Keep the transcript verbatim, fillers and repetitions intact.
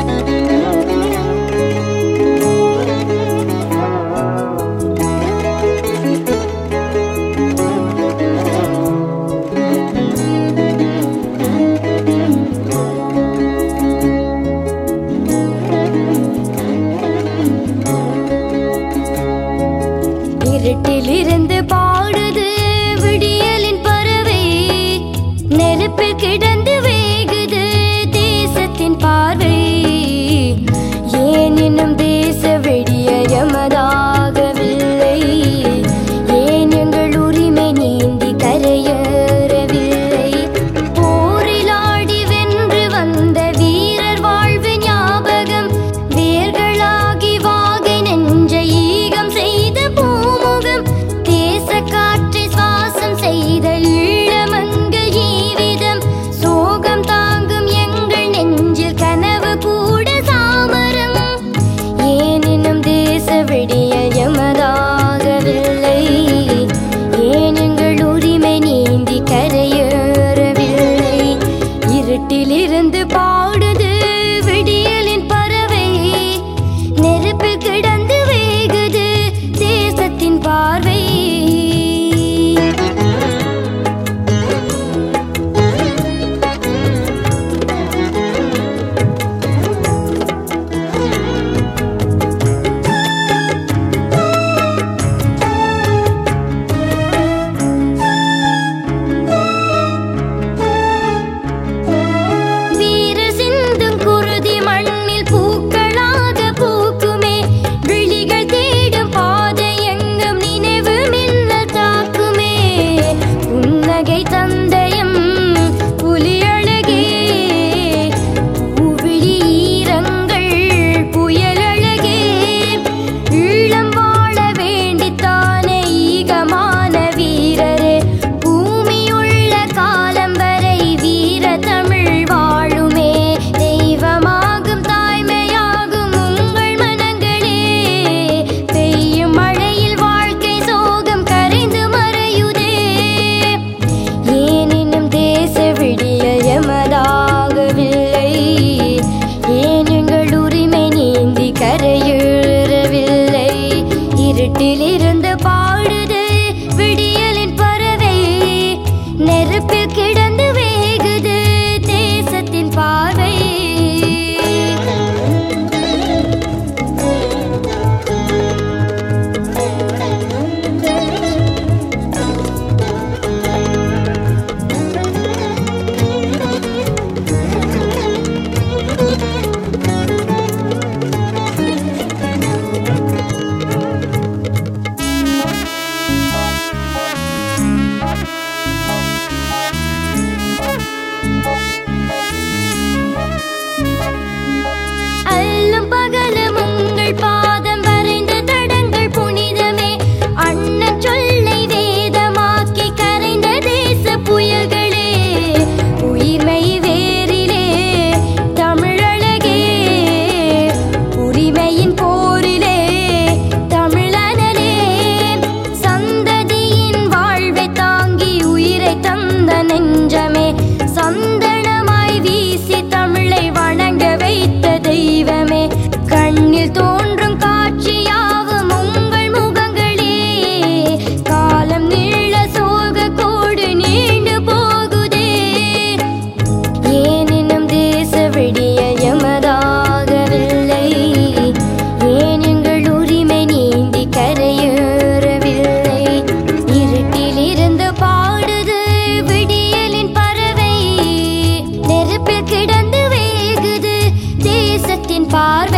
இருட்டிலிருந்து பாடுது விடியலின் பறவை, நெருப்பில் கிடந்து வேகுது தேசத்தின் பார்வை. ஏன் இன்னும் தேச வெடிய எமதாகவில்லை? ஏன் எங்கள் உரிமை நீந்தி கரையேறவில்லை? போரில் ஆடி வென்று வந்த வீரர் வாழ்வு ஞாபகம், வேர்களாகி வாகை நெஞ்சை ஈகம் செய்த பூமுகம், தேச காற்றை சுவாசம் செய்த ஈழமங்கள் ஜீவிதம், சோகம் தாங்கும் எங்கள் நெஞ்சில் கனவு கூட சாமரம். ஏன் இன்னும் தேச வெடிய எமதாகவில்லை? ஏன் எங்கள் உரிமை நீந்தி கரையேறவில்லை? இருட்டிலிருந்து பாடுது விடியலின் பறவை, நெருப்பில் கிடந்து வேகுது தேசத்தின் பார்வை. வீரர் சிந்தும் குருதி மண்ணில் பூக்களாக பூக்குமே, விழிகள் தேடும் பாதை எங்கும் நினைவு மின்னல் தாக்குமே. புன்னகை தந்தயம் புலியழகே, பூவிழி ஈரங்கள் புயலழகே, ஈழம் வாழ வேண்டித்தானே ஈகமான வீரரே. பூமியுள்ள காலம் வரை வீர தமிழ் வாழுமே, தெய்வமாகும் தாய்மையாகும் உங்கள் மனங்களே. பெய்யும் மழையில் வாழ்க்கை சோகம் கரைந்து மறையுதே. ஏன் இன்னும் தேச விடிய எமதாகவில்லை? ஏன் எங்கள் உரிமை நீந்தி கரையேறவில்லை? இருட்டிலிருந்து பாடுது விடியலின் பறவை, நெருப்பில் கிடந்து வேகுது தேசத்தின் பார்வை. அல்லும் பகலும் உங்கள் பாதம் வரைந்த தடங்கள் புனிதமே, அண்ணன் சொல்லை வேதமாக்கி கரைந்த தேச புயல்களே. உயிர்மை வேரிலே தமிழழகே, உரிமையின் போரிலே தமிழனே. சந்ததியின் வாழ்வை தாங்கி உயிரை தந்த நெஞ்சமே, சந்தனமாய் வீசி தமிழை வணங்க வைத்த தெய்வமே. கண்ணில் தோன்றும் காட்சியாவும் உங்கள் முகங்களே, காலம் நீள சோக கோடு நீண்டு போகுதே. ஏன் இன்னும் தேச வெடிய எமதாகவில்லை? ஏன் எங்கள் உரிமை நீந்தி கரையேறவில்லை? இருட்டிலிருந்து பாடுது விடியலின் பறவை, நெருப்பில் கிடந்து வேகுது தேசத்தின் பார்வை.